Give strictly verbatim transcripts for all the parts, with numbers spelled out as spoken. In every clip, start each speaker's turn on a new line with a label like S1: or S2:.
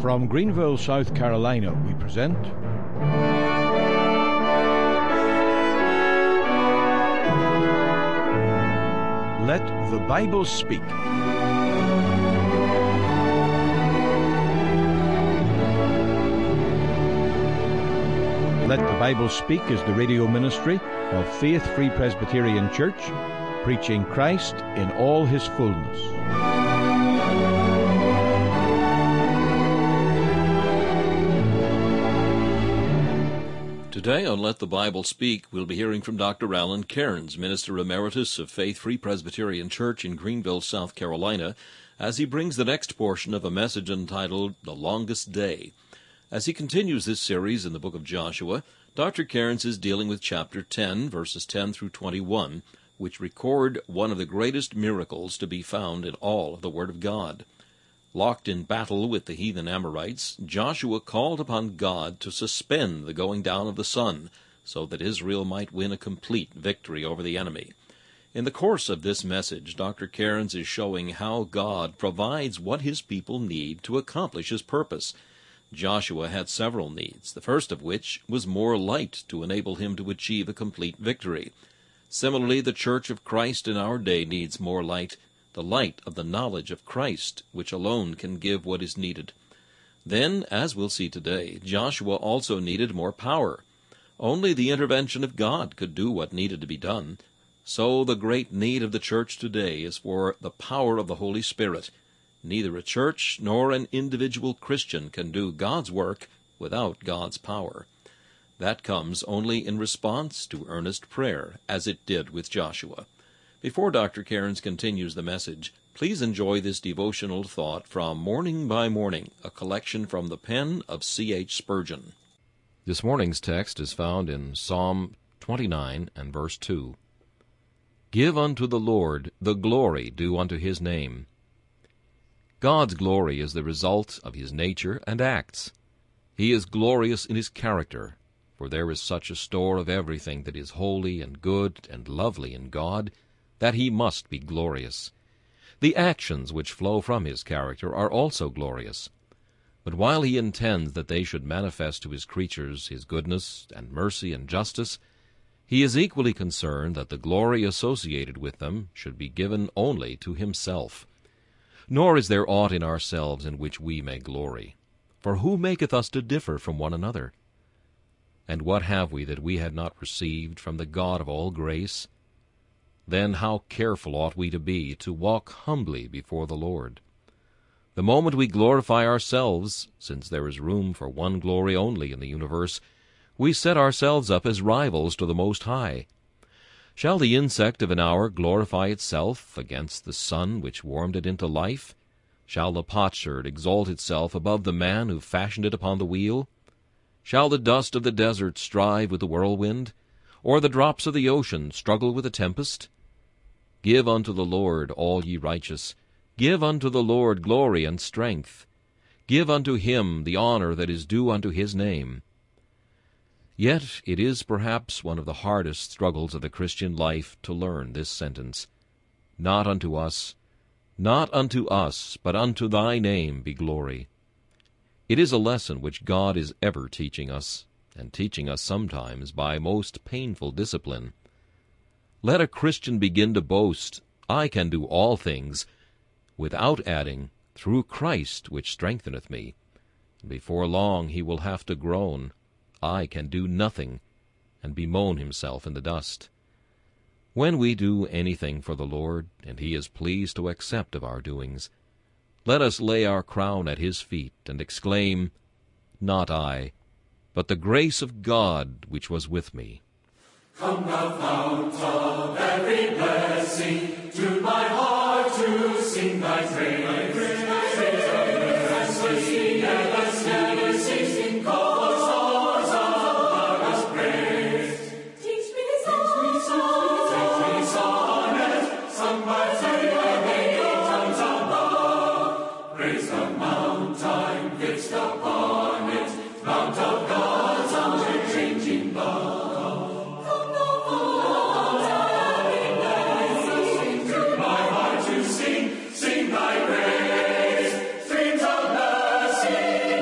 S1: From Greenville, South Carolina, we present Let the Bible Speak. Let the Bible Speak is the radio ministry of Faith Free Presbyterian Church, preaching Christ in all his fullness.
S2: Today on Let the Bible Speak, we'll be hearing from Doctor Alan Cairns, Minister Emeritus of Faith Free Presbyterian Church in Greenville, South Carolina, as he brings the next portion of a message entitled The Longest Day. As he continues this series in the book of Joshua, Doctor Cairns is dealing with chapter ten, verses ten through twenty-one, which record one of the greatest miracles to be found in all of the Word of God. Locked in battle with the heathen Amorites, Joshua called upon God to suspend the going down of the sun, so that Israel might win a complete victory over the enemy. In the course of this message, Doctor Cairns is showing how God provides what his people need to accomplish his purpose. Joshua had several needs, the first of which was more light to enable him to achieve a complete victory. Similarly, the Church of Christ in our day needs more light, the light of the knowledge of Christ, which alone can give what is needed. Then, as we'll see today, Joshua also needed more power. Only the intervention of God could do what needed to be done. So the great need of the church today is for the power of the Holy Spirit. Neither a church nor an individual Christian can do God's work without God's power. That comes only in response to earnest prayer, as it did with Joshua. Before Doctor Cairns continues the message, please enjoy this devotional thought from Morning by Morning, a collection from the pen of C H Spurgeon. This morning's text is found in Psalm twenty-nine and verse two. Give unto the Lord the glory due unto his name. God's glory is the result of his nature and acts. He is glorious in his character, for there is such a store of everything that is holy and good and lovely in God, that he must be glorious. The actions which flow from his character are also glorious. But while he intends that they should manifest to his creatures his goodness and mercy and justice, he is equally concerned that the glory associated with them should be given only to himself. Nor is there aught in ourselves in which we may glory. For who maketh us to differ from one another? And what have we that we had not received from the God of all grace? Then how careful ought we to be to walk humbly before the Lord. The moment we glorify ourselves, since there is room for one glory only in the universe, we set ourselves up as rivals to the Most High. Shall the insect of an hour glorify itself against the sun which warmed it into life? Shall the potsherd exalt itself above the man who fashioned it upon the wheel? Shall the dust of the desert strive with the whirlwind, or the drops of the ocean struggle with the tempest? Give unto the Lord, all ye righteous, give unto the Lord glory and strength. Give unto him the honor that is due unto his name. Yet it is perhaps one of the hardest struggles of the Christian life to learn this sentence. Not unto us, not unto us, but unto thy name be glory. It is a lesson which God is ever teaching us, and teaching us sometimes by most painful discipline. Let a Christian begin to boast, I can do all things, without adding, through Christ which strengtheneth me. Before long he will have to groan, I can do nothing, and bemoan himself in the dust. When we do anything for the Lord, and he is pleased to accept of our doings, let us lay our crown at his feet, and exclaim, Not I, but the grace of God which was with me.
S3: Come thou fount of every blessing, tune my heart to sing thy praise.
S4: Sing thy praise, streams of mercy.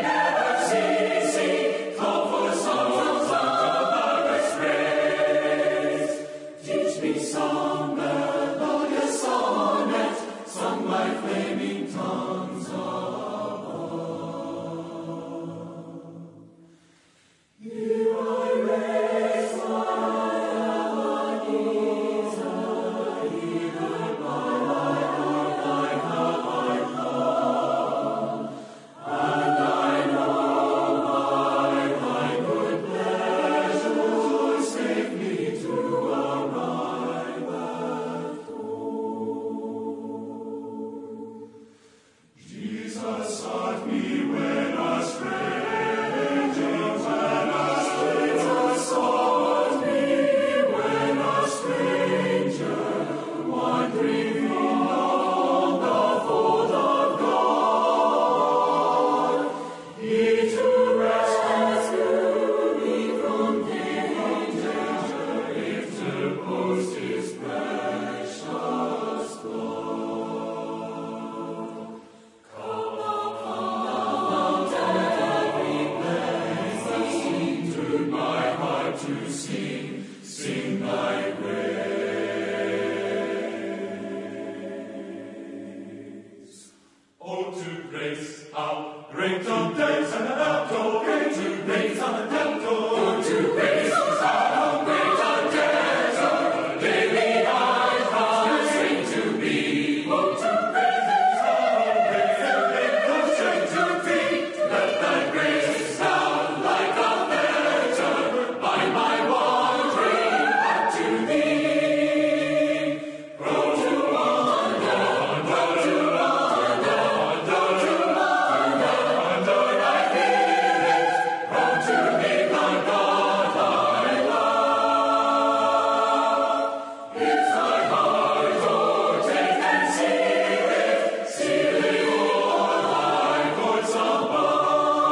S3: grace, how great to praise and adore, great to praise and adore, to praise how great a desert, daily I have sing to be, oh, to praise how great and make the strength to be, let thy grace down like a fetter, by my wandering back to thee, grow to wonder, wonder to wonder, wonder to wonder, wonder I hear it, grow to make thy God thy love. It's thy heart, oh, take and seal it, seal it o'er thy courts above.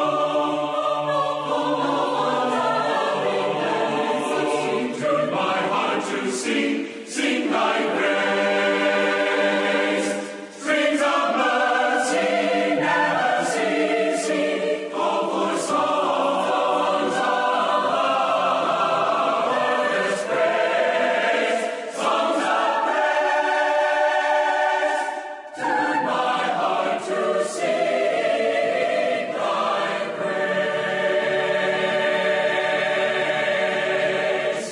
S3: Turn my heart to sing, sing thy praise. Streams of mercy never ceasing, call for songs of harvest praise, songs of praise. Turn my heart to sing thy praise.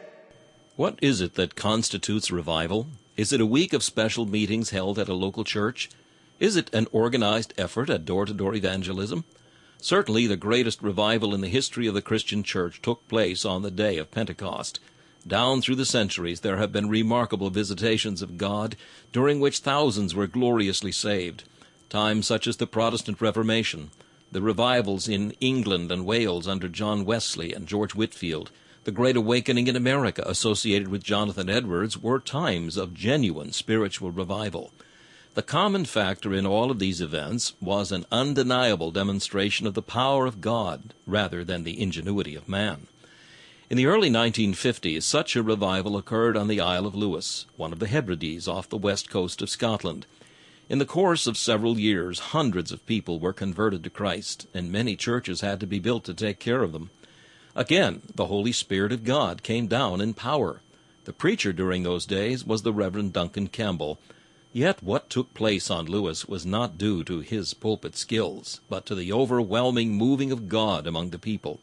S2: What is it that constitutes revival? Is it a week of special meetings held at a local church? Is it an organized effort at door-to-door evangelism? Certainly the greatest revival in the history of the Christian church took place on the day of Pentecost. Down through the centuries there have been remarkable visitations of God, during which thousands were gloriously saved. Times such as the Protestant Reformation, the revivals in England and Wales under John Wesley and George Whitefield, the Great Awakening in America associated with Jonathan Edwards, were times of genuine spiritual revival. The common factor in all of these events was an undeniable demonstration of the power of God rather than the ingenuity of man. In the early nineteen fifties, such a revival occurred on the Isle of Lewis, one of the Hebrides off the west coast of Scotland. In the course of several years, hundreds of people were converted to Christ, and many churches had to be built to take care of them. Again, the Holy Spirit of God came down in power. The preacher during those days was the Reverend Duncan Campbell. Yet what took place on Lewis was not due to his pulpit skills, but to the overwhelming moving of God among the people.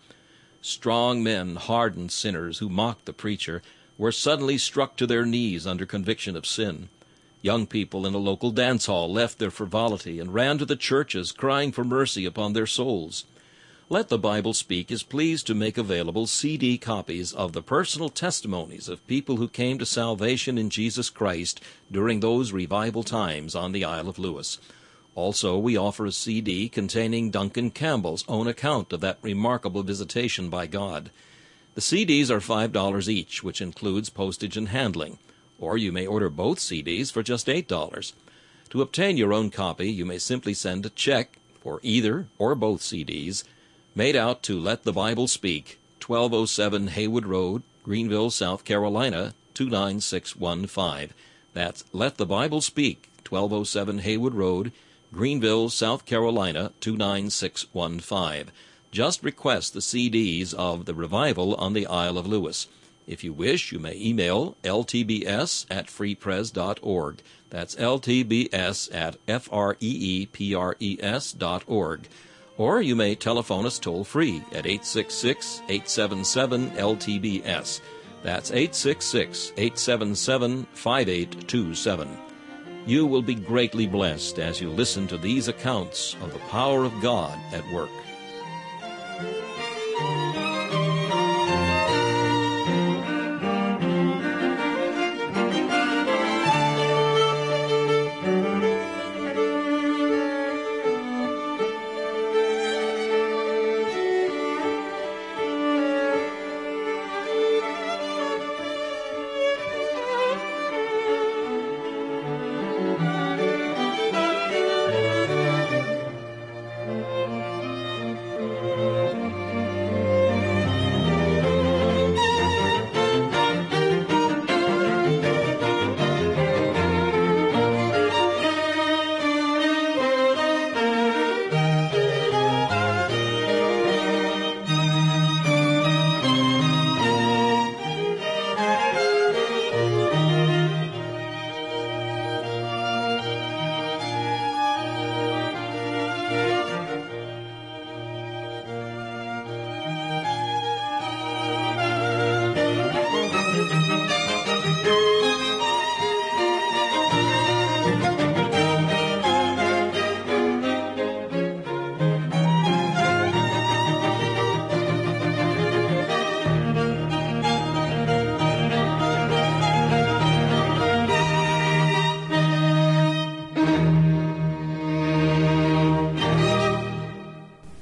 S2: Strong men, hardened sinners who mocked the preacher, were suddenly struck to their knees under conviction of sin. Young people in a local dance hall left their frivolity and ran to the churches, crying for mercy upon their souls. Let the Bible Speak is pleased to make available C D copies of the personal testimonies of people who came to salvation in Jesus Christ during those revival times on the Isle of Lewis. Also, we offer a C D containing Duncan Campbell's own account of that remarkable visitation by God. The C Ds are five dollars each, which includes postage and handling, or you may order both C Ds for just eight dollars. To obtain your own copy, you may simply send a check for either or both C Ds, made out to Let the Bible Speak, twelve oh seven Haywood Road, Greenville, South Carolina, two nine six one five. That's Let the Bible Speak, twelve oh seven Haywood Road, Greenville, South Carolina, two nine six one five. Just request the C Ds of The Revival on the Isle of Lewis. If you wish, you may email L T B S at freepres dot org. That's L T B S at F R E E P R E S dot org. Or you may telephone us toll-free at eight six six, eight seven seven, L T B S. That's eight six six, eight seven seven, five eight two seven. You will be greatly blessed as you listen to these accounts of the power of God at work.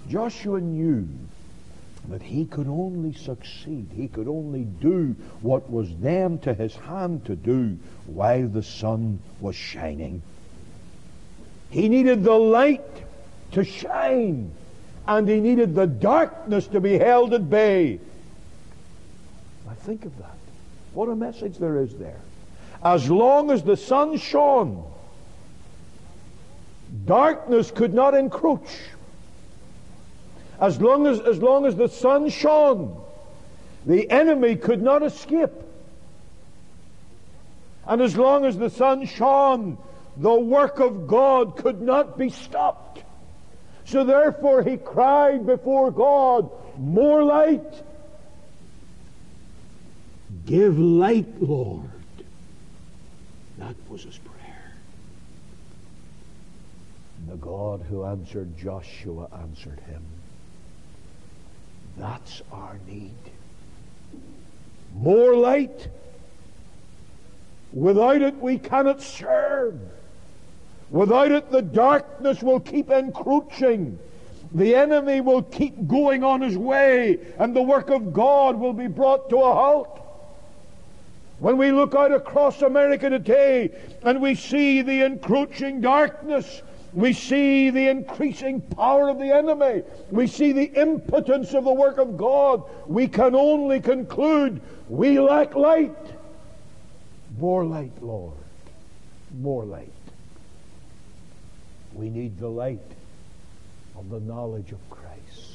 S1: Joshua knew that he could only succeed, he could only do what was then to his hand to do while the sun was shining. He needed the light to shine, and he needed the darkness to be held at bay. Now think of that. What a message there is there. As long as the sun shone, darkness could not encroach. As long as, as long as the sun shone, the enemy could not escape. And as long as the sun shone, the work of God could not be stopped. So therefore he cried before God, more light. Give light, Lord. That was his prayer. And the God who answered Joshua answered him. That's our need. More light. Without it we cannot serve. Without it the darkness will keep encroaching. The enemy will keep going on his way, and the work of God will be brought to a halt. When we look out across America today and we see the encroaching darkness, we see the increasing power of the enemy, we see the impotence of the work of God, we can only conclude we lack light. More light, Lord. More light. We need the light of the knowledge of Christ.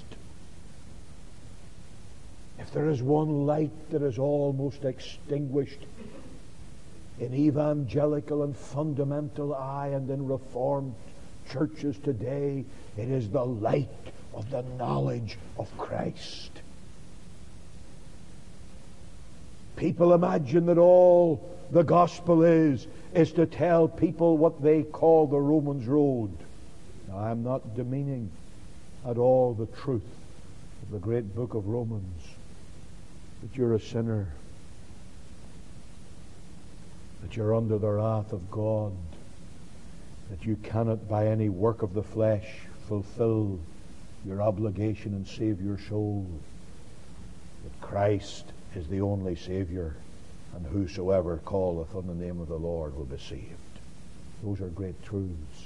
S1: If there is one light that is almost extinguished in evangelical and fundamental, aye, and in Reformed churches today, it is the light of the knowledge of Christ. People imagine that all the gospel is, is to tell people what they call the Romans road. Now, I'm not demeaning at all the truth of the great book of Romans, that you're a sinner, that you're under the wrath of God, that you cannot by any work of the flesh fulfill your obligation and save your soul, that Christ is the only Savior, and whosoever calleth on the name of the Lord will be saved. Those are great truths.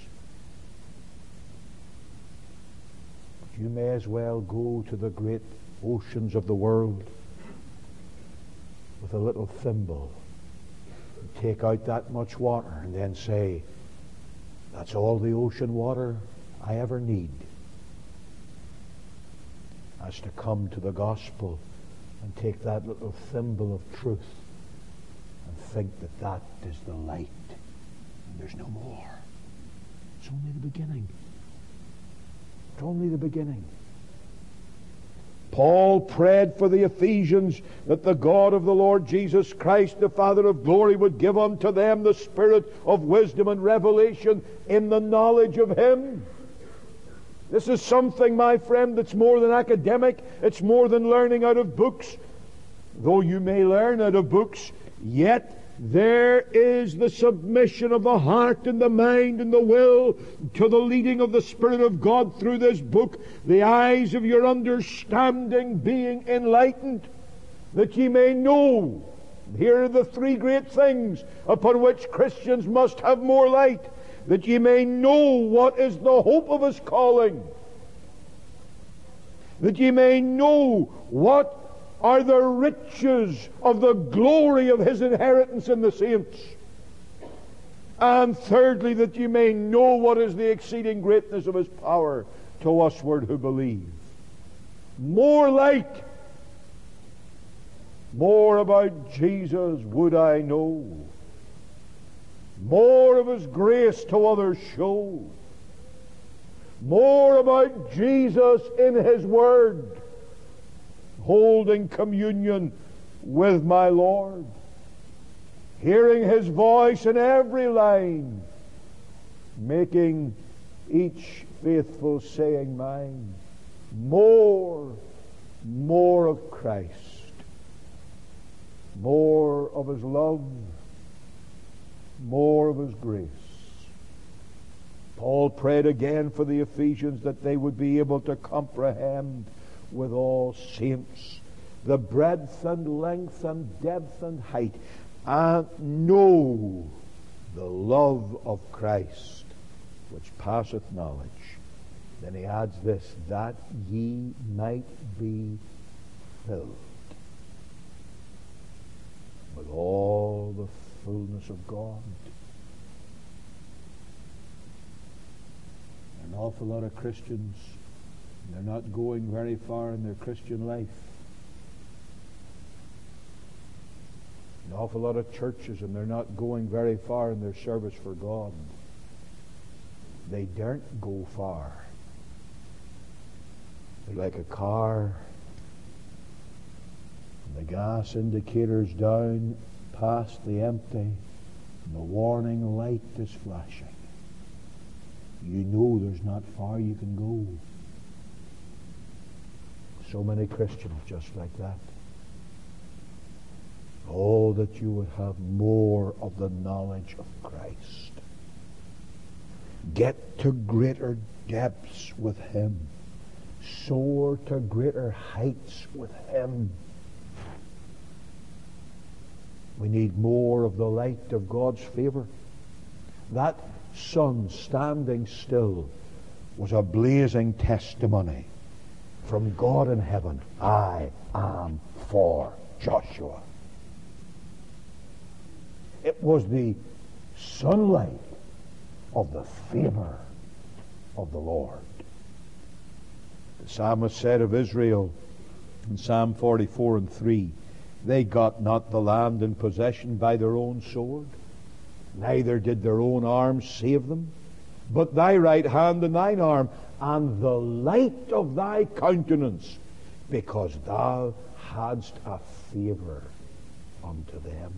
S1: But you may as well go to the great oceans of the world with a little thimble and take out that much water and then say, that's all the ocean water I ever need, as to come to the gospel and take that little thimble of truth and think that that is the light and there's no more. It's only the beginning. It's only the beginning. Paul prayed for the Ephesians that the God of the Lord Jesus Christ, the Father of glory, would give unto them the spirit of wisdom and revelation in the knowledge of Him. This is something, my friend, that's more than academic. It's more than learning out of books. Though you may learn out of books, yet there is the submission of the heart and the mind and the will to the leading of the Spirit of God through this book, the eyes of your understanding being enlightened, that ye may know. Here are the three great things upon which Christians must have more light. That ye may know what is the hope of His calling. That ye may know what are the riches of the glory of His inheritance in the saints. And thirdly, that ye may know what is the exceeding greatness of His power to usward who believe. More light. More about Jesus would I know. More of His grace to others show. More about Jesus in His Word, holding communion with my Lord, hearing His voice in every line, making each faithful saying mine. More, more of Christ, more of His love, more of His grace. Paul prayed again for the Ephesians that they would be able to comprehend with all saints the breadth and length and depth and height, and know the love of Christ, which passeth knowledge. Then he adds this, that ye might be filled with all the fullness of God. An awful lot of Christians, they're not going very far in their Christian life. An awful lot of churches, and they're not going very far in their service for God. They daren't go far. They're like a car, and the gas indicator's down past the empty, and the warning light is flashing. You know there's not far you can go. So many Christians just like that. Oh, that you would have more of the knowledge of Christ. Get to greater depths with Him. Soar to greater heights with Him. We need more of the light of God's favor. That sun standing still was a blazing testimony from God in heaven. I am for Joshua. It was the sunlight of the favor of the Lord. The psalmist said of Israel in Psalm forty-four and three, they got not the land in possession by their own sword, neither did their own arms save them, but thy right hand and thine arm, and the light of thy countenance, because thou hadst a favor unto them.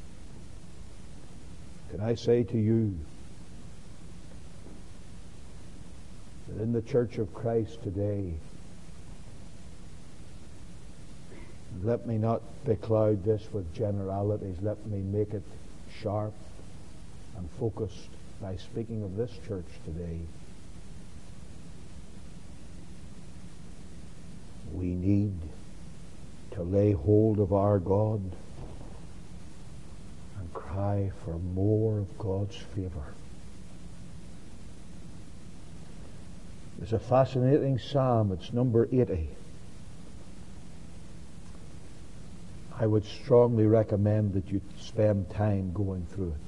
S1: Can I say to you that in the Church of Christ today, let me not becloud this with generalities, let me make it sharp and focused by speaking of this church today. We need to lay hold of our God and cry for more of God's favor. There's a fascinating psalm. It's number eighty. I would strongly recommend that you spend time going through it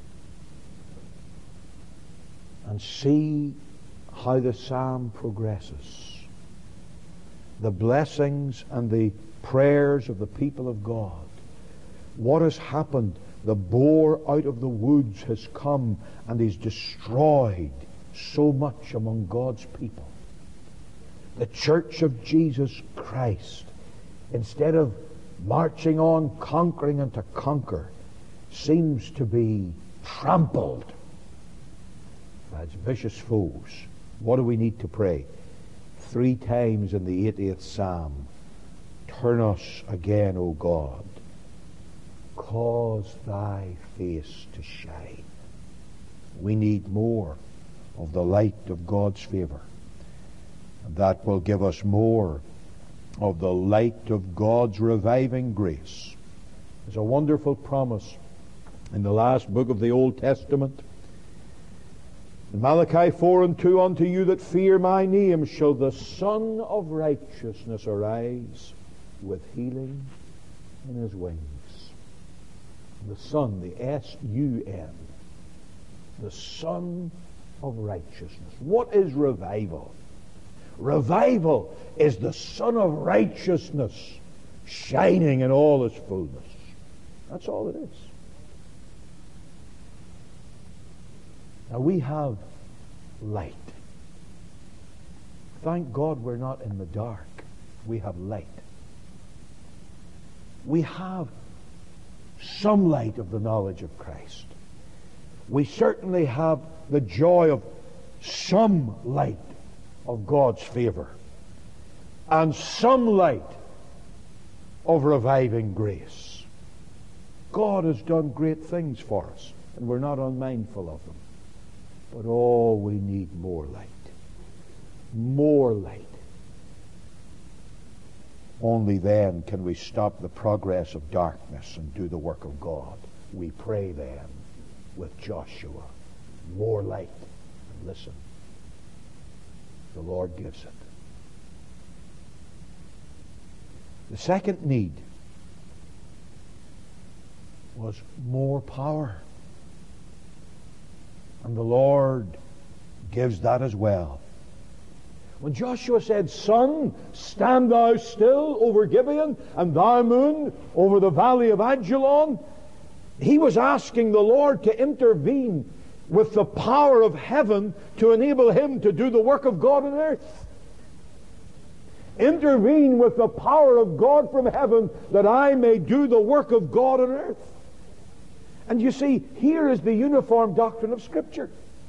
S1: and see how the psalm progresses. The blessings and the prayers of the people of God. What has happened? The boar out of the woods has come and he's destroyed so much among God's people. The Church of Jesus Christ, instead of marching on, conquering and to conquer, seems to be trampled by its vicious foes. What do we need to pray? Three times in the eightieth Psalm, turn us again, O God. Cause thy face to shine. We need more of the light of God's favor. And that will give us more of the light of God's reviving grace. There's a wonderful promise in the last book of the Old Testament. In Malachi four and two, unto you that fear my name shall the Son of Righteousness arise with healing in his wings. The Son, the S U N, the Son of Righteousness. What is revival? Revival is the Son of Righteousness shining in all his fullness. That's all it is. Now we have light. Thank God we're not in the dark. We have light. We have some light of the knowledge of Christ. We certainly have the joy of some light of God's favor and some light of reviving grace. God has done great things for us, and we're not unmindful of them. But oh, we need more light. More light. Only then can we stop the progress of darkness and do the work of God. We pray then with Joshua, more light. And listen, the Lord gives it. The second need was more power. And the Lord gives that as well. When Joshua said, Sun, stand thou still over Gibeon, and thou, moon, over the valley of Ajalon, he was asking the Lord to intervene with the power of heaven to enable him to do the work of God on earth. Intervene with the power of God from heaven that I may do the work of God on earth. And you see, here is the uniform doctrine of Scripture.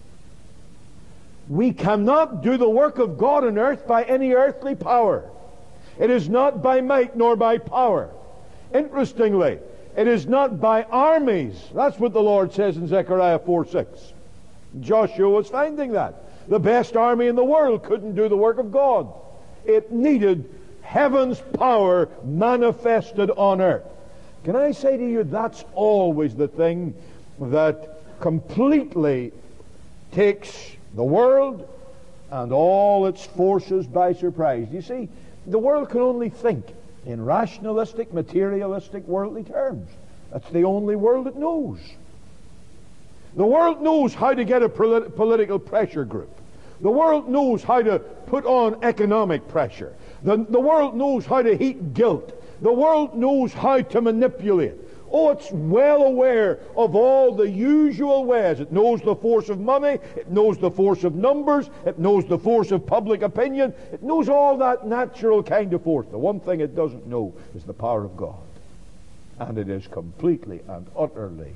S1: We cannot do the work of God on earth by any earthly power. It is not by might nor by power. Interestingly, it is not by armies. That's what the Lord says in Zechariah four six. Joshua was finding that. The best army in the world couldn't do the work of God. It needed heaven's power manifested on earth. Can I say to you, that's always the thing that completely takes the world and all its forces by surprise. You see, the world can only think in rationalistic, materialistic, worldly terms. That's the only world it knows. The world knows how to get a polit- political pressure group. The world knows how to put on economic pressure. The, the world knows how to heap guilt. The world knows how to manipulate. Oh, it's well aware of all the usual ways. It knows the force of money. It knows the force of numbers. It knows the force of public opinion. It knows all that natural kind of force. The one thing it doesn't know is the power of God. And it is completely and utterly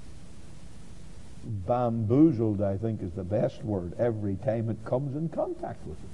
S1: bamboozled, I think is the best word, every time it comes in contact with it.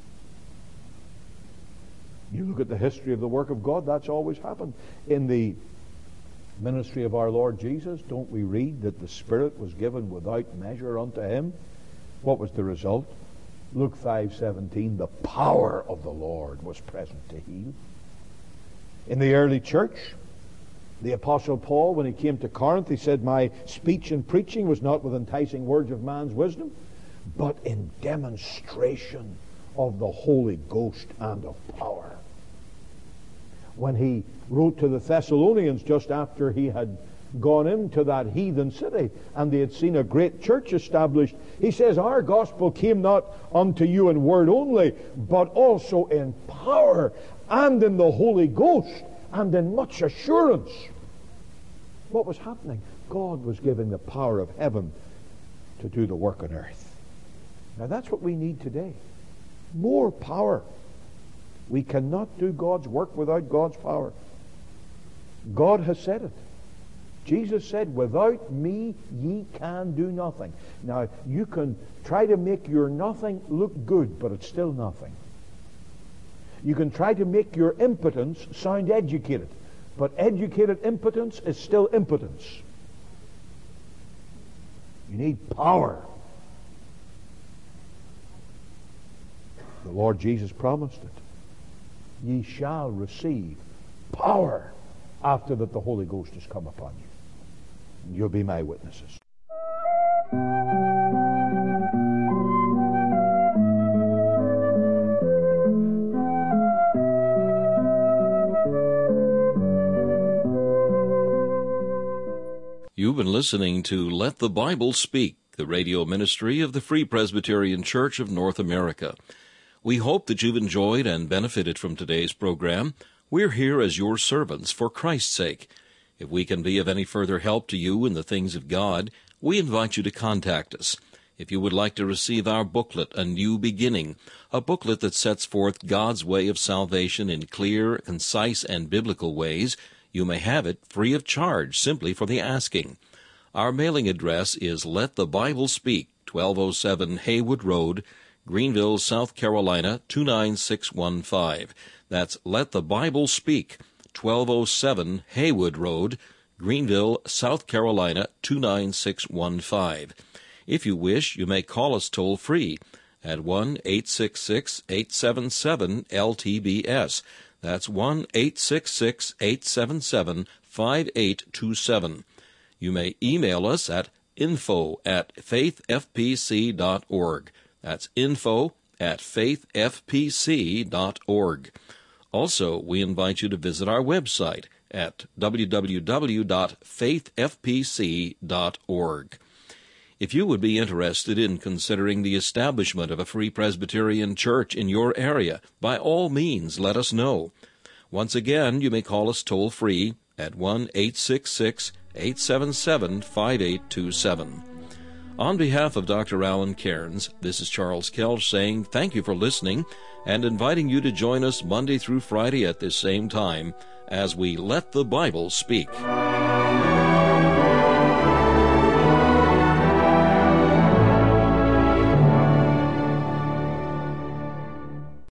S1: You look at the history of the work of God, that's always happened. In the ministry of our Lord Jesus, don't we read that the Spirit was given without measure unto him? What was the result? Luke five seventeen, the power of the Lord was present to heal. In the early church, the Apostle Paul, when he came to Corinth, he said, my speech and preaching was not with enticing words of man's wisdom, but in demonstration of the Holy Ghost and of power. When he wrote to the Thessalonians just after he had gone into that heathen city and they had seen a great church established, he says, our gospel came not unto you in word only, but also in power and in the Holy Ghost and in much assurance. What was happening? God was giving the power of heaven to do the work on earth. Now that's what we need today. More power. We cannot do God's work without God's power. God has said it. Jesus said, without me ye can do nothing. Now, you can try to make your nothing look good, but it's still nothing. You can try to make your impotence sound educated, but educated impotence is still impotence. You need power. The Lord Jesus promised it. Ye shall receive power after that the Holy Ghost has come upon you. And you'll be my witnesses.
S2: You've been listening to Let the Bible Speak, the radio ministry of the Free Presbyterian Church of North America. We hope that you've enjoyed and benefited from today's program. We're here as your servants for Christ's sake. If we can be of any further help to you in the things of God, we invite you to contact us. If you would like to receive our booklet, A New Beginning, a booklet that sets forth God's way of salvation in clear, concise, and biblical ways, you may have it free of charge simply for the asking. Our mailing address is Let the Bible Speak, twelve oh seven Haywood Road, Greenville, South Carolina, two nine six one five. That's Let the Bible Speak, twelve oh seven Haywood Road, Greenville, South Carolina, two nine six one five. If you wish, you may call us toll-free at one eight six six, eight seven seven, L T B S. That's one eight six six, eight seven seven, five eight two seven. You may email us at info at faith f p c dot org. That's info at faith f p c dot org. Also, we invite you to visit our website at w w w dot faith f p c dot org. If you would be interested in considering the establishment of a Free Presbyterian Church in your area, by all means let us know. Once again, you may call us toll-free at one eight six six, eight seven seven, five eight two seven. On behalf of Doctor Alan Cairns, this is Charles Kelch saying thank you for listening and inviting you to join us Monday through Friday at this same time as we let the Bible speak.